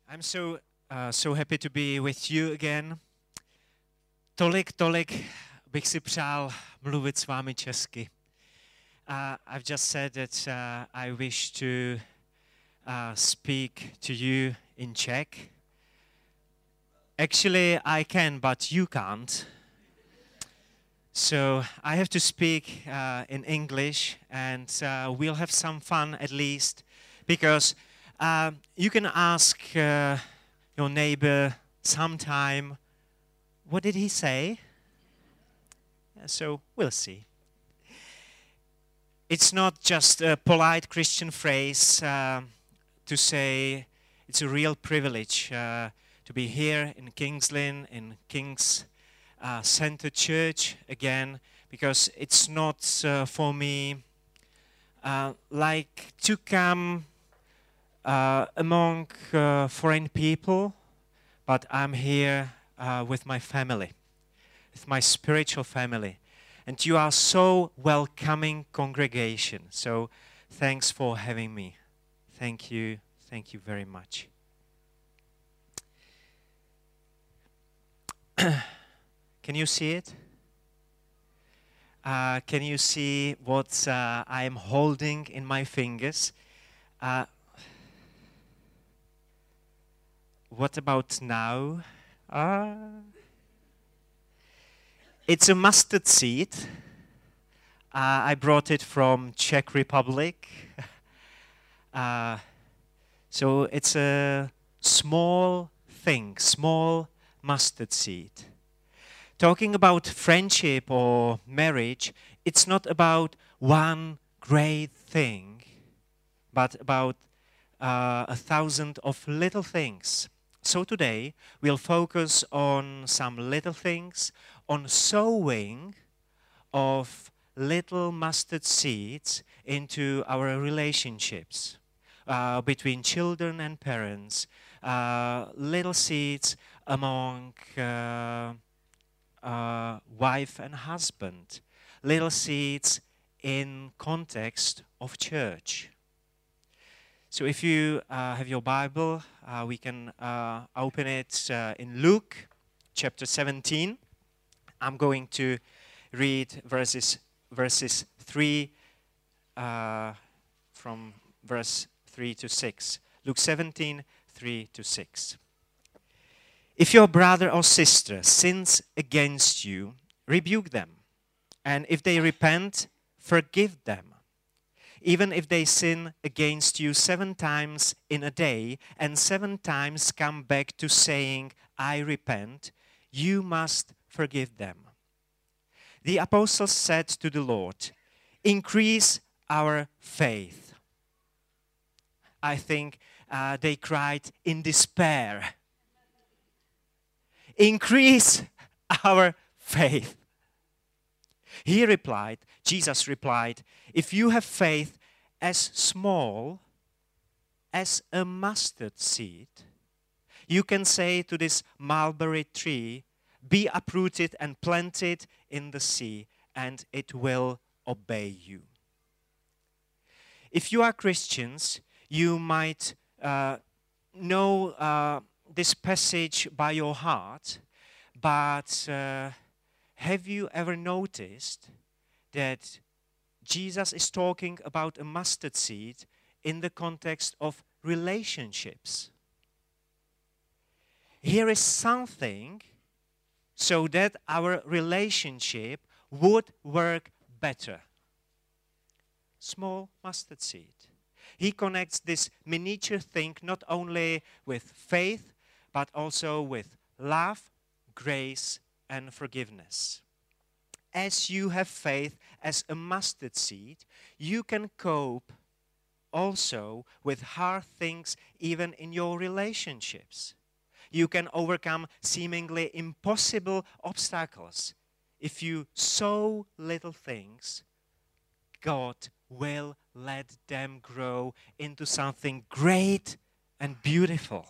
I'm so happy to be with you again. Tolik bych si přál mluvit s vámi česky. I've just said that I wish to speak to you in Czech. Actually, I can, but you can't. So I have to speak in English, and we'll have some fun at least, because you can ask your neighbor sometime, what did he say? So we'll see. It's not just a polite Christian phrase to say it's a real privilege to be here in King's Lynn, in King's Center Church again, because it's not for me like to come among foreign people, but I'm here with my family, with my spiritual family. And you are so welcoming congregation. So thanks for having me. Thank you very much. Can you see it? Can you see what I am holding in my fingers? What about now? It's a mustard seed. I brought it from Czech Republic. So it's a small thing, small mustard seed. Talking about friendship or marriage, it's not about one great thing, but about 1,000 of little things. So today we'll focus on some little things, on sowing of little mustard seeds into our relationships between children and parents, little seeds among wife and husband, little seeds in context of church. So if you have your Bible, we can open it in Luke chapter 17. I'm going to read verses 3 from verse 3 to 6. Luke 17, 3 to 6. If your brother or sister sins against you, rebuke them. And if they repent, forgive them. Even if they sin against you 7 times in a day, and 7 times come back to saying, I repent, you must forgive them. The apostles said to the Lord, increase our faith. I think they cried in despair. Increase our faith. Jesus replied, if you have faith as small as a mustard seed, you can say to this mulberry tree, be uprooted and planted in the sea, and it will obey you. If you are Christians, you might know this passage by your heart, but have you ever noticed that Jesus is talking about a mustard seed in the context of relationships? Here is something so that our relationship would work better. Small mustard seed. He connects this miniature thing not only with faith, but also with love, grace, and forgiveness. As you have faith as a mustard seed, you can cope also with hard things even in your relationships. You can overcome seemingly impossible obstacles. If you sow little things, God will let them grow into something great and beautiful.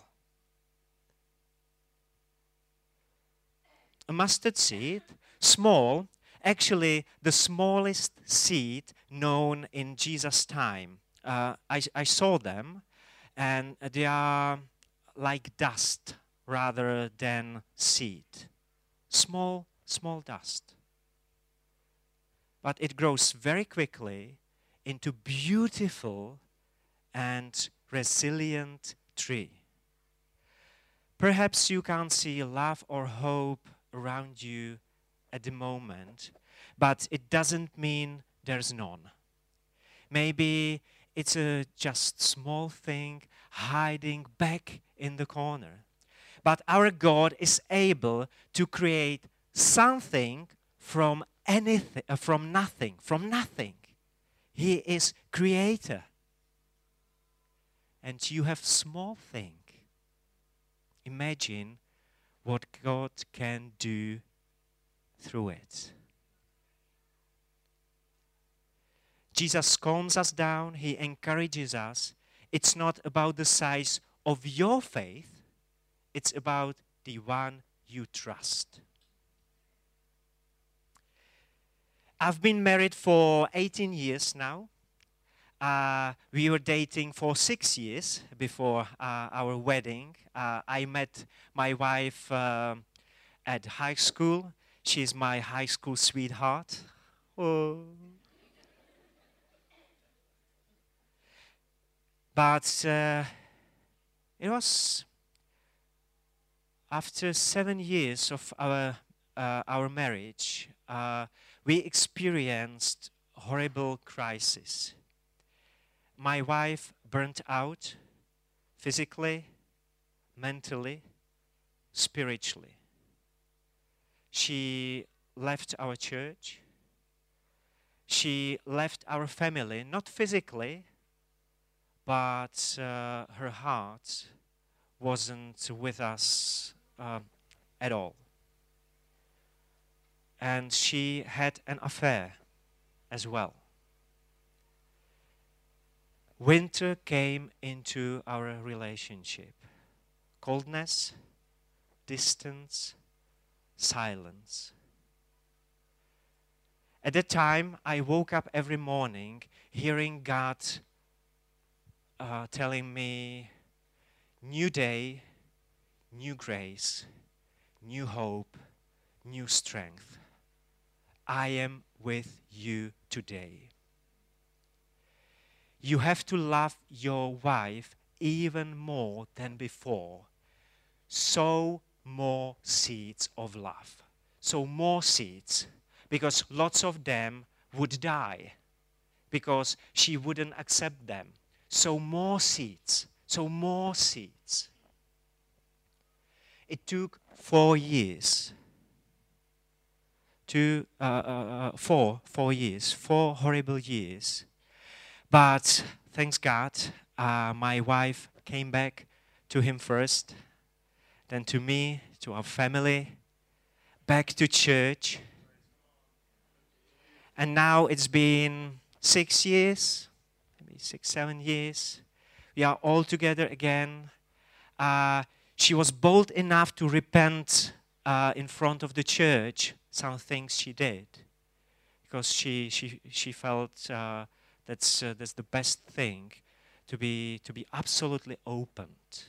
A mustard seed, small, actually the smallest seed known in Jesus' time. I saw them, and they are like dust rather than seed. Small, small dust. But it grows very quickly into beautiful and resilient tree. Perhaps you can't see love or hope around you at the moment, but it doesn't mean there's none. Maybe it's a just small thing hiding back in the corner. But our God is able to create something from anything, from nothing, from nothing. He is creator. And you have small thing. Imagine what God can do through it. Jesus calms us down. He encourages us. It's not about the size of your faith. It's about the one you trust. I've been married for 18 years now. We were dating for 6 years before our wedding. I met my wife at high school. She's my high school sweetheart. Oh. But it was after 7 years of our marriage, we experienced horrible crisis. My wife burnt out physically, mentally, spiritually. She left our church. She left our family, not physically, but her heart wasn't with us at all. And she had an affair as well. Winter came into our relationship. Coldness, distance, silence. At that time, I woke up every morning hearing God telling me, new day, new grace, new hope, new strength. I am with you today. You have to love your wife even more than before. Sow more seeds of love. Sow more seeds, because lots of them would die because she wouldn't accept them. Sow more seeds. Sow more seeds. It took 4 years. 4 years, 4 horrible years. But thanks God, my wife came back to him first, then to me, to our family, back to church. And now it's been 6 years, maybe 6, 7 years. We are all together again. She was bold enough to repent in front of the church some things she did, because she felt that's the best thing, to be absolutely opened.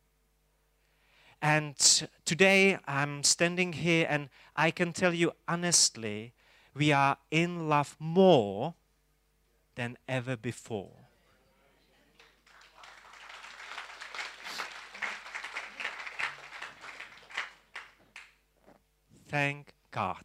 And today I'm standing here and I can tell you honestly, we are in love more than ever before. Thank God.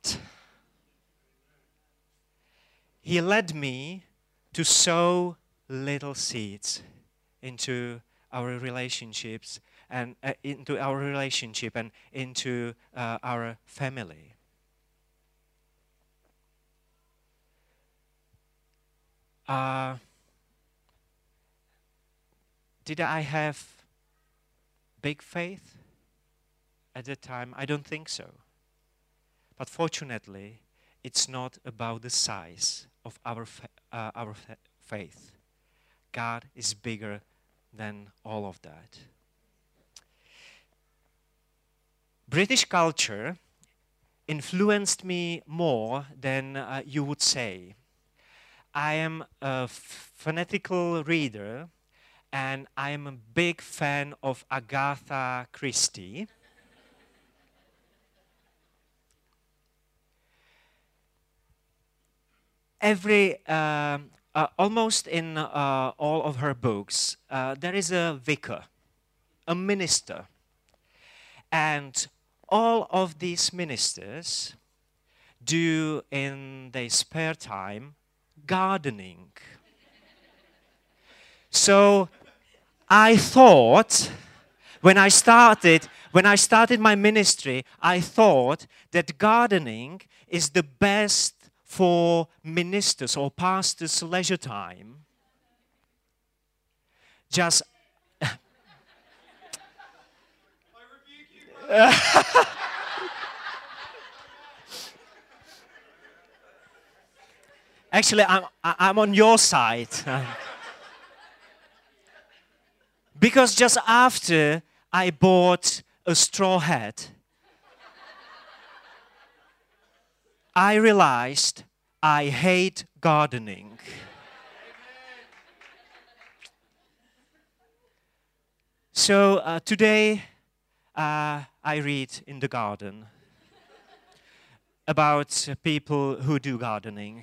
He led me to sow little seeds into our relationships and into our relationship and into our family. Did I have big faith at that time? I don't think so. But fortunately, it's not about the size of our faith. God is bigger than all of that. British culture influenced me more than you would say. I am a fanatical reader, and I am a big fan of Agatha Christie. Almost in all of her books, there is a vicar, a minister, and all of these ministers do in their spare time gardening. So I thought, when I started my ministry, I thought that gardening is the best for ministers or pastors' leisure time. Just actually, I'm on your side. Because just after I bought a straw hat, I realized I hate gardening. So today I read in the garden about people who do gardening.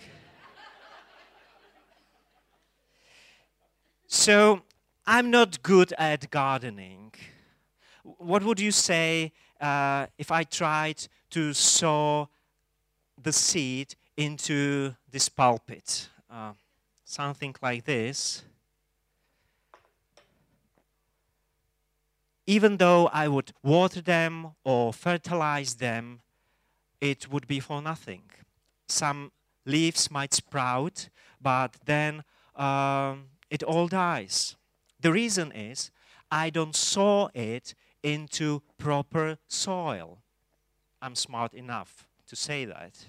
So I'm not good at gardening. What would you say if I tried to sow the seed into this pulpit? Something like this. Even though I would water them or fertilize them, it would be for nothing. Some leaves might sprout, but then it all dies. The reason is I don't sow it into proper soil. I'm smart enough to say that.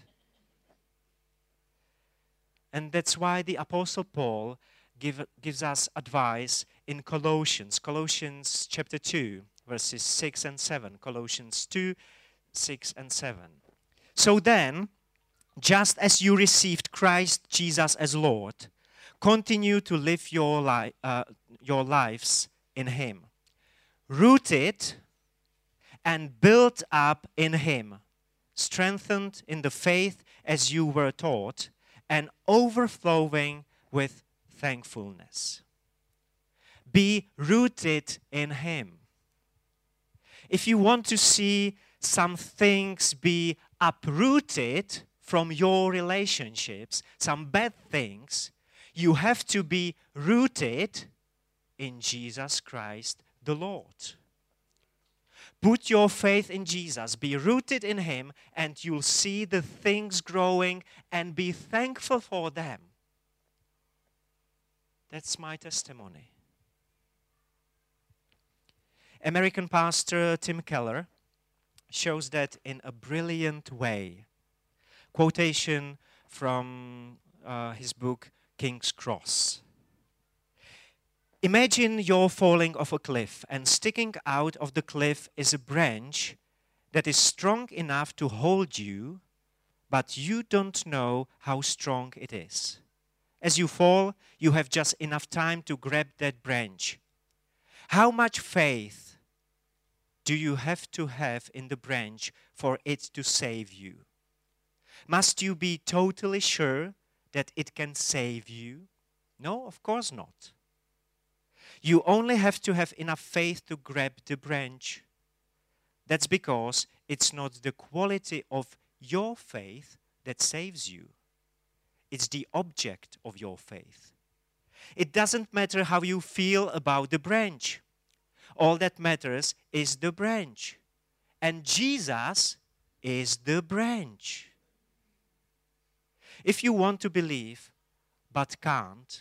And that's why the Apostle Paul gives us advice in Colossians chapter 2, verses 6 and 7. Colossians 2, 6 and 7. So then, just as you received Christ Jesus as Lord, continue to live your lives in Him, rooted and built up in Him, strengthened in the faith as you were taught, and overflowing with thankfulness. Be rooted in Him. If you want to see some things be uprooted from your relationships, some bad things, you have to be rooted in Jesus Christ the Lord. Put your faith in Jesus, be rooted in Him, and you'll see the things growing and be thankful for them. That's my testimony. American pastor Tim Keller shows that in a brilliant way. Quotation from his book, King's Cross. Imagine you're falling off a cliff, and sticking out of the cliff is a branch that is strong enough to hold you, but you don't know how strong it is. As you fall, you have just enough time to grab that branch. How much faith do you have to have in the branch for it to save you? Must you be totally sure that it can save you? No, of course not. You only have to have enough faith to grab the branch. That's because it's not the quality of your faith that saves you. It's the object of your faith. It doesn't matter how you feel about the branch. All that matters is the branch. And Jesus is the branch. If you want to believe but can't,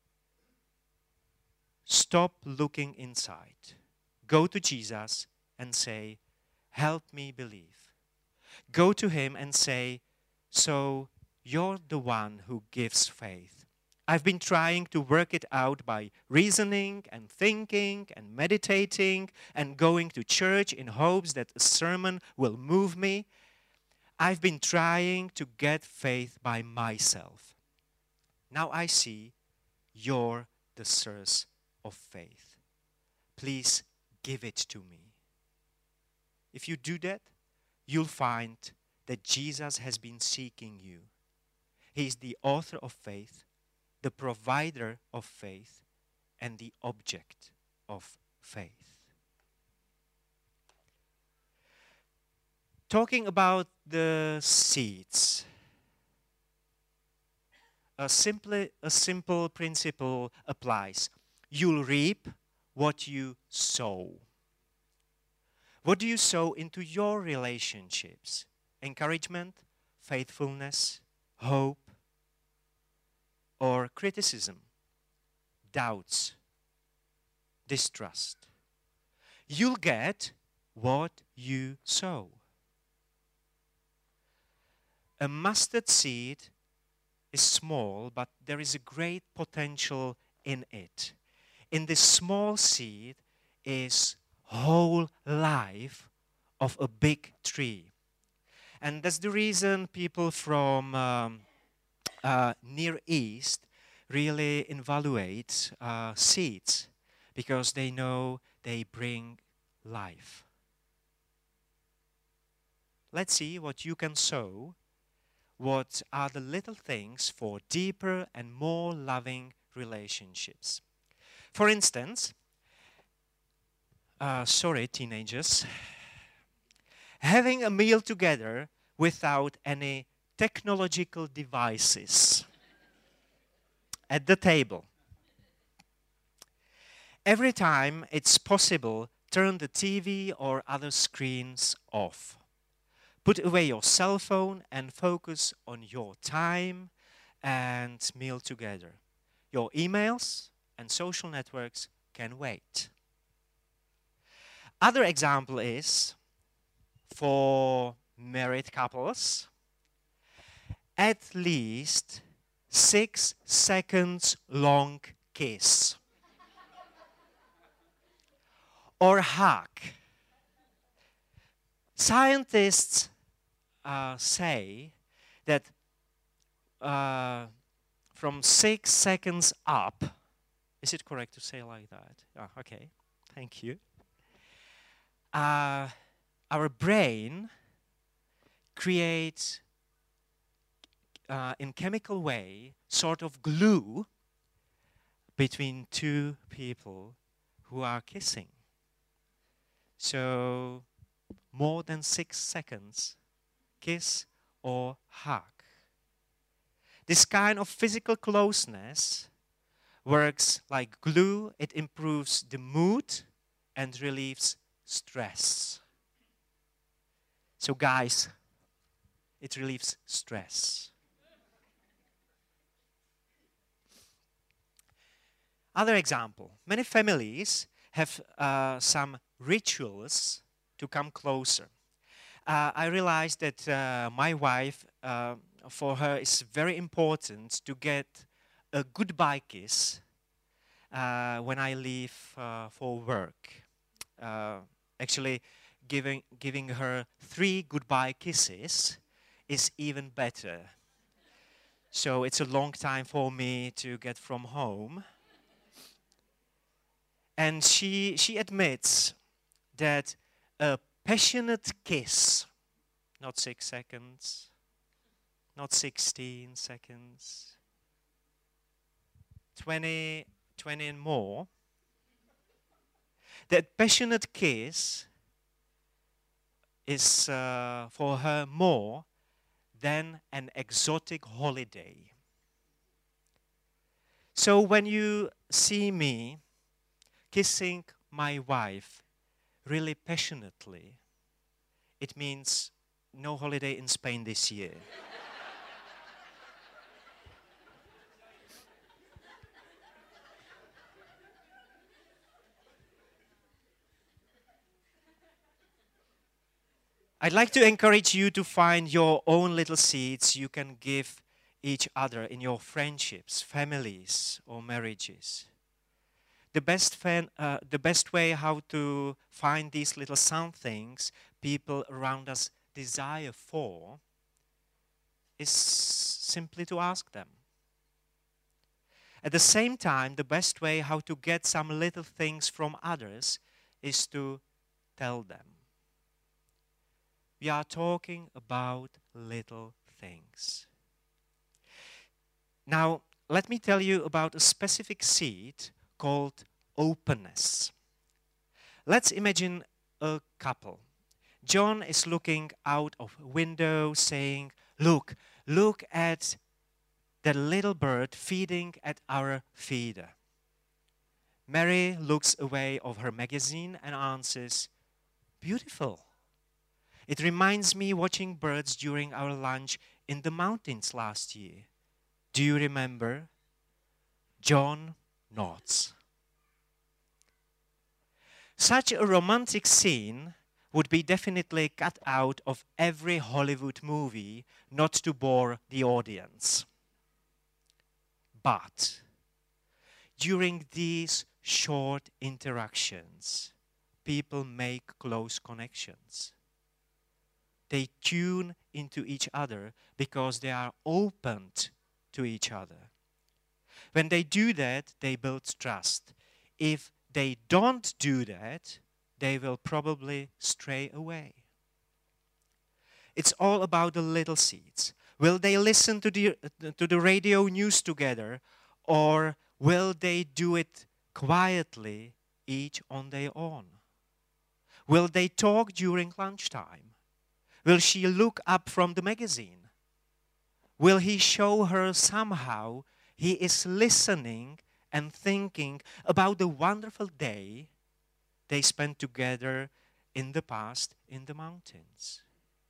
stop looking inside. Go to Jesus and say, help me believe. Go to Him and say, so you're the one who gives faith. I've been trying to work it out by reasoning and thinking and meditating and going to church in hopes that a sermon will move me. I've been trying to get faith by myself. Now I see you're the source of faith. Please give it to me. If you do that, you'll find that Jesus has been seeking you. He is the author of faith, the provider of faith, and the object of faith. Talking about the seeds, a simple principle applies. You'll reap what you sow. What do you sow into your relationships? Encouragement, faithfulness, hope, or criticism, doubts, distrust? You'll get what you sow. A mustard seed is small, but there is a great potential in it. In this small seed is whole life of a big tree. And that's the reason people from Near East really evaluate seeds, because they know they bring life. Let's see what you can sow. What are the little things for deeper and more loving relationships? For instance, teenagers, having a meal together without any technological devices at the table. Every time it's possible, turn the TV or other screens off. Put away your cell phone and focus on your time and meal together. Your emails and social networks can wait. Other example is for married couples, at least 6 seconds long kiss or hug. Scientists say that from 6 seconds up, is it correct to say like that? Oh, okay, thank you. Our brain creates, in chemical way, sort of glue between two people who are kissing. So, more than 6 seconds, kiss or hug. This kind of physical closeness works like glue. It improves the mood and relieves stress. So guys, it relieves stress. Other example, many families have some rituals to come closer. I realized that my wife, for her, it's very important to get a goodbye kiss when I leave for work. Actually, giving her 3 goodbye kisses is even better. So it's a long time for me to get from home. And she admits that a passionate kiss, not 6 seconds, not 16 seconds, 20 and more, that passionate kiss is for her more than an exotic holiday. So when you see me kissing my wife really passionately, it means no holiday in Spain this year. I'd like to encourage you to find your own little seeds you can give each other in your friendships, families, or marriages. The best way how to find these little somethings people around us desire for is simply to ask them. At the same time, the best way how to get some little things from others is to tell them. We are talking about little things. Now, let me tell you about a specific seed called openness. Let's imagine a couple. John is looking out of a window saying, look at that little bird feeding at our feeder. Mary looks away of her magazine and answers, beautiful. It reminds me watching birds during our lunch in the mountains last year. Do you remember? John nods. Such a romantic scene would be definitely cut out of every Hollywood movie, not to bore the audience. But during these short interactions, people make close connections. They tune into each other because they are opened to each other. When they do that, they build trust. If they don't do that, they will probably stray away. It's all about the little seeds. Will they listen to the radio news together, or will they do it quietly, each on their own? Will they talk during lunchtime? Will she look up from the magazine? Will he show her somehow he is listening and thinking about the wonderful day they spent together in the past in the mountains?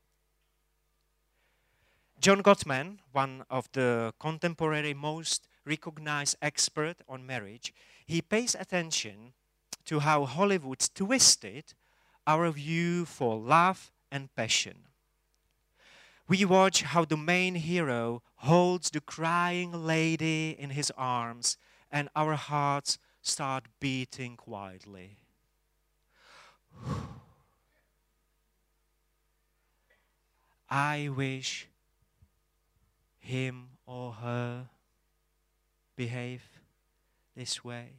John Gottman, one of the contemporary most recognized experts on marriage, he pays attention to how Hollywood twisted our view for love and passion. We watch how the main hero holds the crying lady in his arms, and our hearts start beating quietly. I wish him or her behave this way.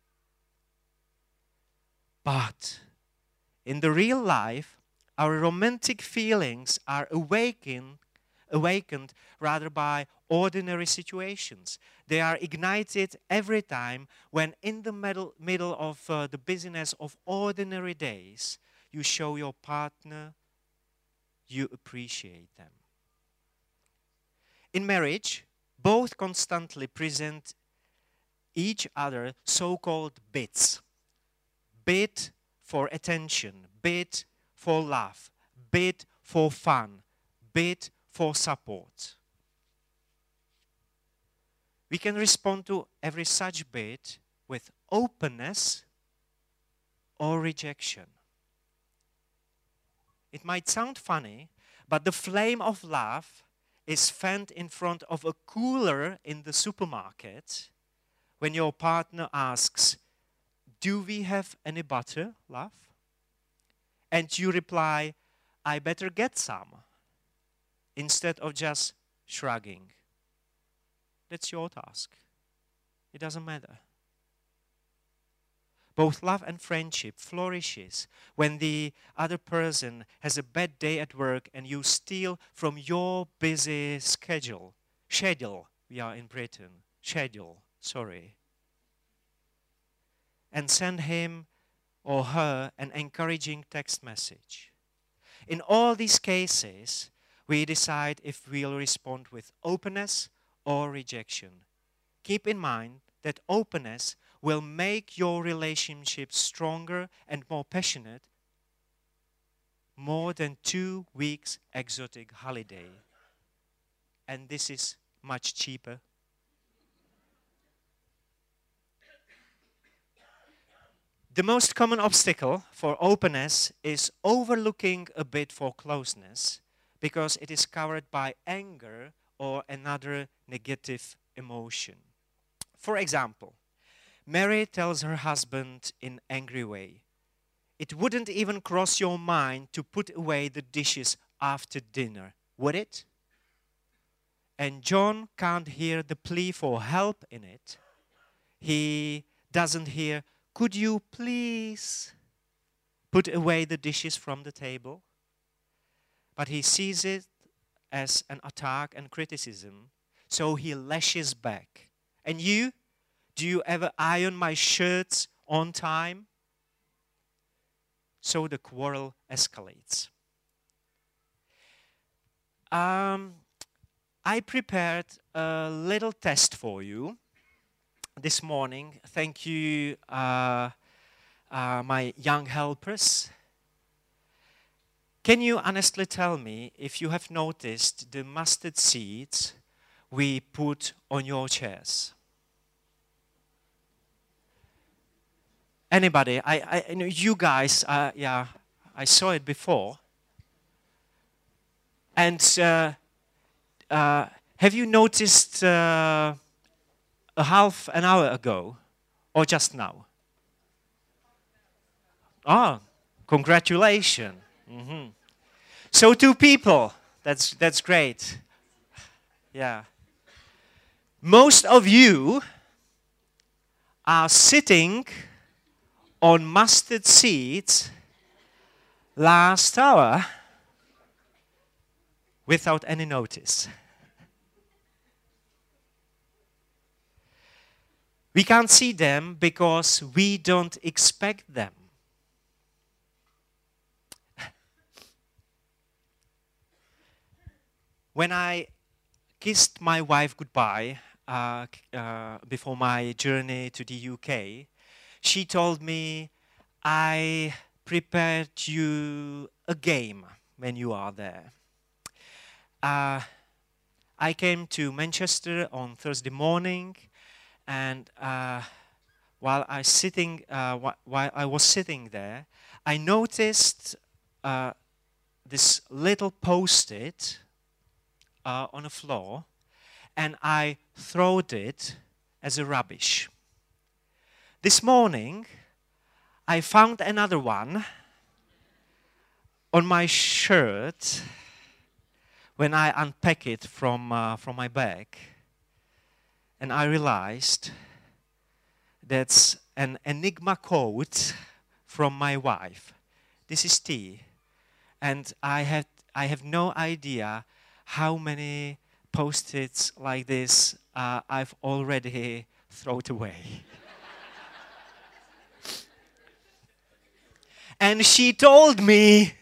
But in the real life, our romantic feelings are awakened rather by ordinary situations. They are ignited every time when in the middle of the busyness of ordinary days, you show your partner you appreciate them. In marriage, both constantly present each other so-called bids. Bid for attention, bid for love, bid for fun, bid for support. We can respond to every such bid with openness or rejection. It might sound funny, but the flame of love is fanned in front of a cooler in the supermarket when your partner asks, "Do we have any butter, love?" And you reply, "I better get some," instead of just shrugging. That's your task. It doesn't matter. Both love and friendship flourishes when the other person has a bad day at work and you steal from your busy schedule. We are in Britain. And send him or her an encouraging text message. In all these cases, we decide if we'll respond with openness or rejection. Keep in mind that openness will make your relationship stronger and more passionate, more than 2 weeks exotic holiday. And this is much cheaper. The most common obstacle for openness is overlooking a bit for closeness because it is covered by anger or another negative emotion. For example, Mary tells her husband in an angry way, "It wouldn't even cross your mind to put away the dishes after dinner, would it?" And John can't hear the plea for help in it. He doesn't hear, "Could you please put away the dishes from the table?" But he sees it as an attack and criticism, so he lashes back. And you, do you ever iron my shirts on time? So the quarrel escalates. I prepared a little test for you this morning. Thank you, my young helpers. Can you honestly tell me if you have noticed the mustard seeds we put on your chairs? Anybody? I know you guys, yeah, I saw it before. And have you noticed a half an hour ago or just now? Oh, congratulations. Mm-hmm. So 2 people. That's great. Yeah. Most of you are sitting on mustard seeds last hour without any notice. We can't see them because we don't expect them. When I kissed my wife goodbye before my journey to the UK, she told me, "I prepared you a game when you are there." I came to Manchester on Thursday morning, and while I was sitting there, I noticed this little post-it on the floor, and I throwed it as a rubbish. This morning, I found another one on my shirt when I unpacked it from my bag, and I realized that's an Enigma code from my wife. This is T, and I have no idea how many post-its like this I've already thrown away. And she told me,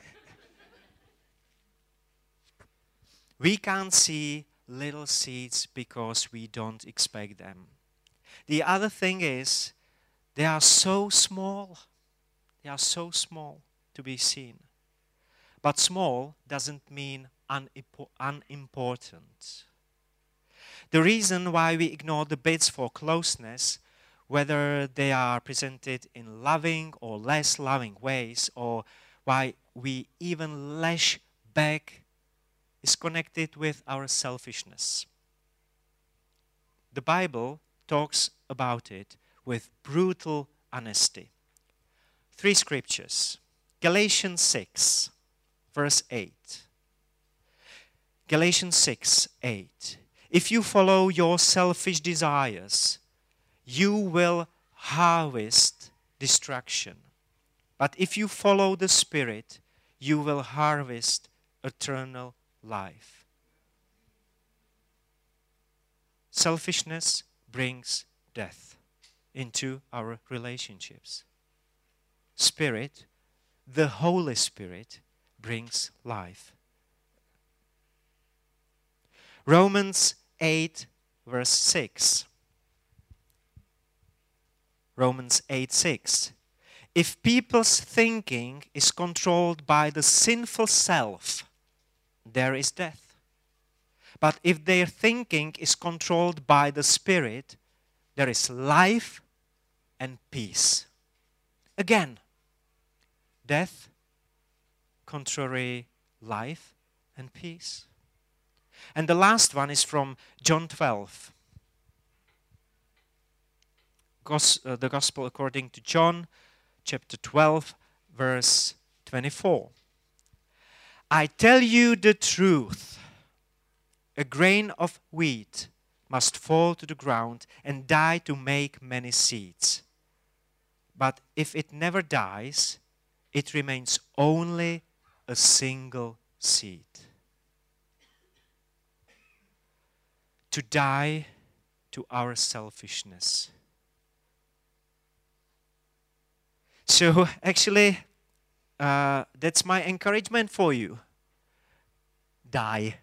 we can't see little seeds because we don't expect them. The other thing is, they are so small. They are so small to be seen. But small doesn't mean unimportant. The reason why we ignore the bids for closeness, whether they are presented in loving or less loving ways, or why we even lash back, is connected with our selfishness. The Bible talks about it with brutal honesty. 3 scriptures. Galatians 6, verse 8. Galatians 6, 8. If you follow your selfish desires, you will harvest destruction. But if you follow the Spirit, you will harvest eternal life. Selfishness brings death into our relationships. Spirit, the Holy Spirit, brings life. Romans 8, verse 6. Romans 8, 6. If people's thinking is controlled by the sinful self, there is death. But if their thinking is controlled by the Spirit, there is life and peace. Again, death, contrary life and peace. And the last one is from John 12. The Gospel according to John, chapter 12, verse 24. I tell you the truth. A grain of wheat must fall to the ground and die to make many seeds. But if it never dies, it remains only a single seed. To die to our selfishness. So actually, that's my encouragement for you. Die.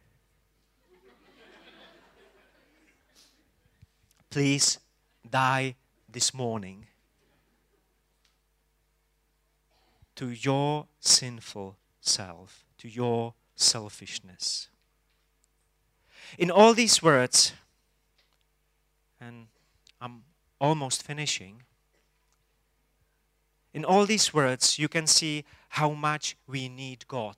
Please die this morning to your sinful self, to your selfishness. In all these words, and I'm almost finishing, in all these words you can see how much we need God.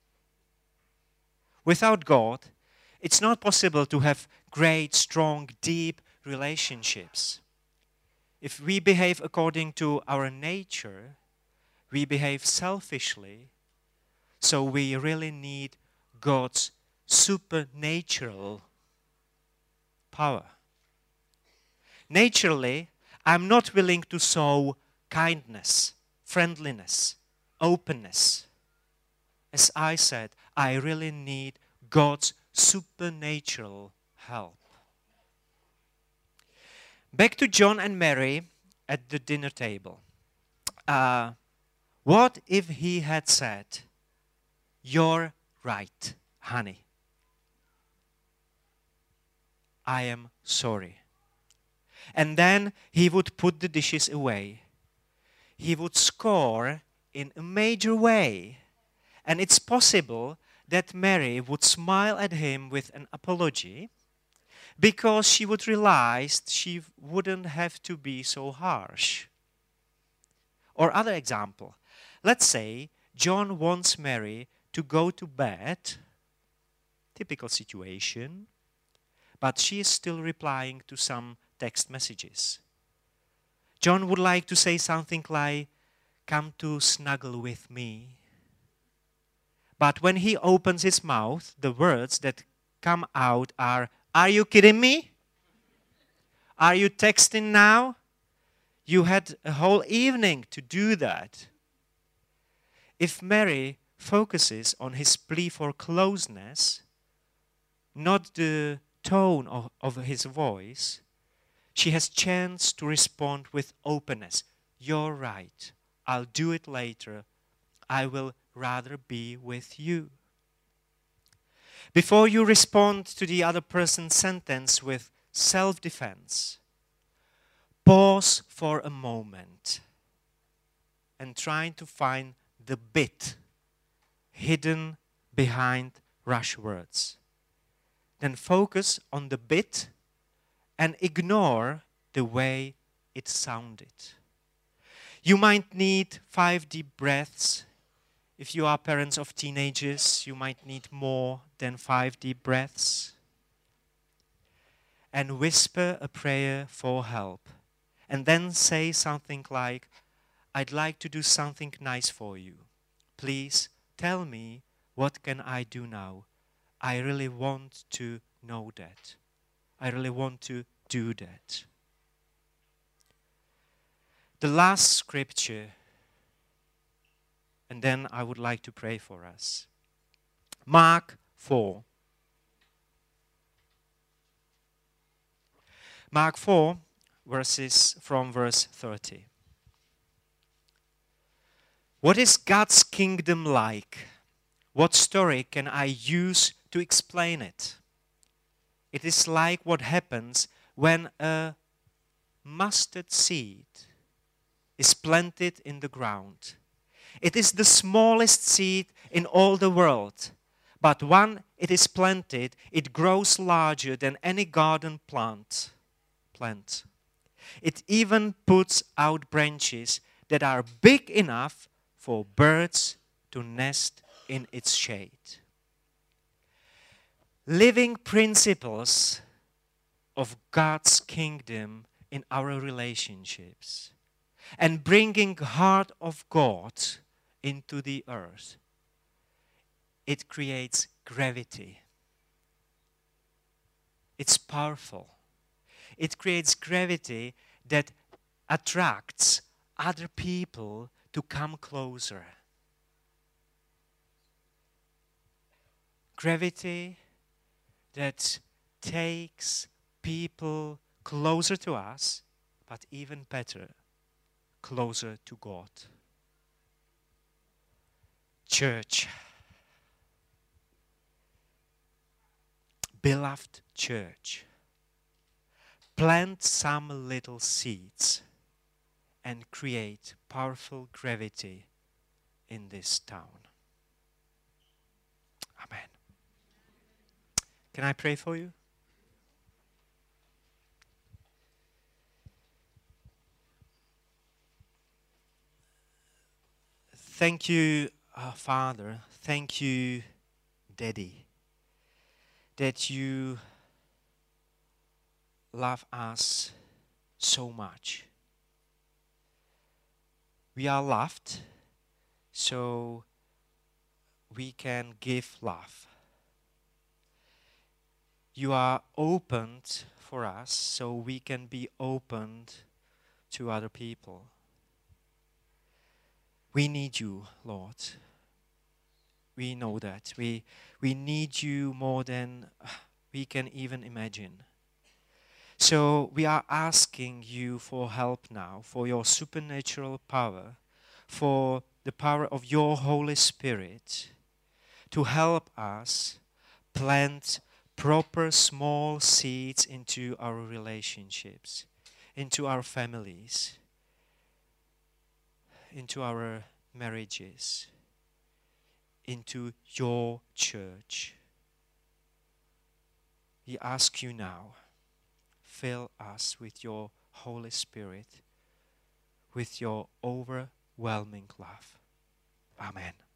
Without God, it's not possible to have great, strong, deep relationships. If we behave according to our nature, we behave selfishly, so we really need God's supernatural power. Naturally, I'm not willing to show kindness, friendliness, openness. As I said, I really need God's supernatural help. Back to John and Mary at the dinner table. What if he had said, "You're right, honey. I am sorry." And then he would put the dishes away. He would score in a major way. And it's possible that Mary would smile at him with an apology, because she would realize she wouldn't have to be so harsh. Or other example, let's say John wants Mary to go to bed, typical situation, but she is still replying to some text messages. John would like to say something like, "Come to snuggle with me." But when he opens his mouth, the words that come out are you kidding me? Are you texting now? You had a whole evening to do that. If Mary focuses on his plea for closeness, not the tone of his voice, she has chance to respond with openness. "You're right. I'll do it later. I will rather be with you." Before you respond to the other person's sentence with self-defense, pause for a moment and try to find the bit hidden behind rush words. Then focus on the bit and ignore the way it sounded. You might need 5 deep breaths. If you are parents of teenagers, you might need more than 5 deep breaths. And whisper a prayer for help. And then say something like, "I'd like to do something nice for you. Please tell me, what can I do now? I really want to know that. I really want to do that." The last scripture, and then I would like to pray for us. Mark 4. Mark 4, verses from verse 30. What is God's kingdom like? What story can I use to explain it? It is like what happens when a mustard seed is planted in the ground. It is the smallest seed in all the world, but when it is planted, it grows larger than any garden plant. It even puts out branches that are big enough for birds to nest in its shade. Living principles of God's kingdom in our relationships and bringing the heart of God into the earth. It creates gravity. It's powerful. It creates gravity that attracts other people to come closer. Gravity that takes people closer to us, but even better, closer to God. Church, beloved church, plant some little seeds and create powerful gravity in this town. Amen. Can I pray for you? Thank you, Father. Thank you, Daddy, that you love us so much. We are loved, so we can give love. You are opened for us, so we can be opened to other people. We need you, Lord. We know that. We need you more than we can even imagine. So we are asking you for help now, for your supernatural power, for the power of your Holy Spirit to help us plant proper small seeds into our relationships, into our families, into our marriages, into your church. We ask you now, fill us with your Holy Spirit, with your overwhelming love. Amen.